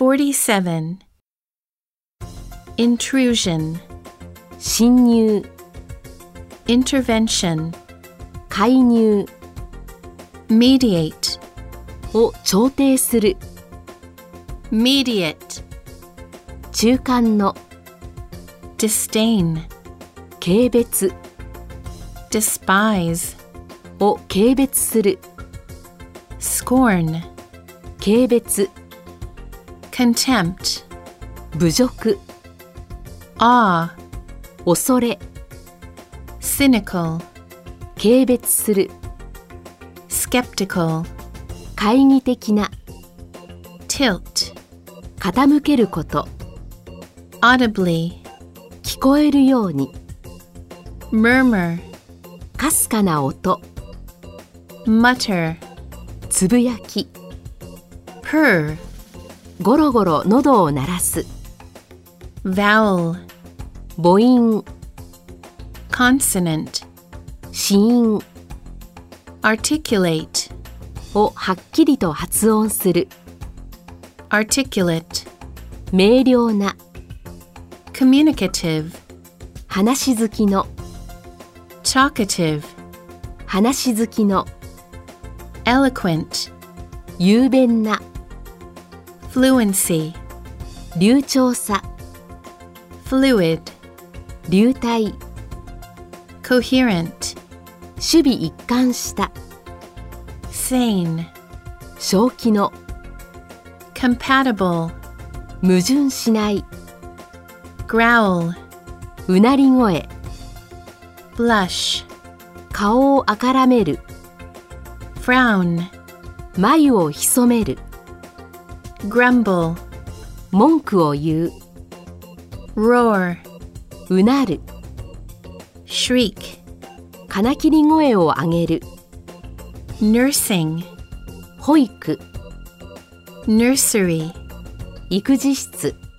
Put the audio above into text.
47. Intrusion, 侵入、 intervention, 介入 mediate, を調停する、 mediate, 中間の、 disdain, 軽蔑 despise, を軽蔑する、 scorn, 軽蔑、 contempt, 侮辱、 awe, 恐れ、 cynical, 軽蔑する、 skeptical, 懐疑的な、 tilt, 傾けること、 audibly, 聞こえるように、 murmur, かすかな音、 mutter, つぶやき、 purr, ゴロゴロ喉を鳴らす、 vowel, 母音、 consonant, 子音 articulate, をはっきりと発音する、 articulate, 明瞭な、 communicative, 話好きの、 talkative, 話好きの、 eloquent, 雄弁な、 fluency, 流暢さ、 fluid, 流体、 coherent, 守備一貫した、 sane, 正気の、 compatible, 矛盾しない、 growl, うなり声、 blush, 顔をあからめる、 frown, 眉を潜める、 grumble, 文句を言う、 roar, うなる、 shriek, 金切り声を上げる、 nursing, 保育、 nursery, 育児室。